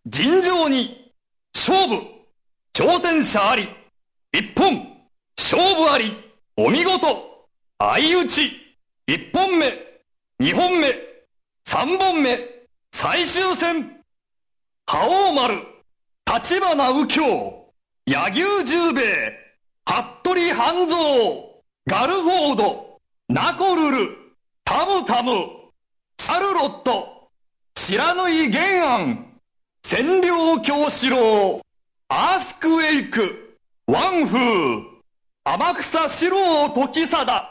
尋常に、勝負、挑戦者あり、一本、勝負あり、お見事、相打ち、一本目、二本目、三本目、最終戦、覇王丸、立花右京、柳生十兵衛、服部半蔵、ガルフォード、ナコルル、タムタム、シャルロット、不知火原案、千両京四郎、アースクウェイク、ワンフー、天草四郎時貞、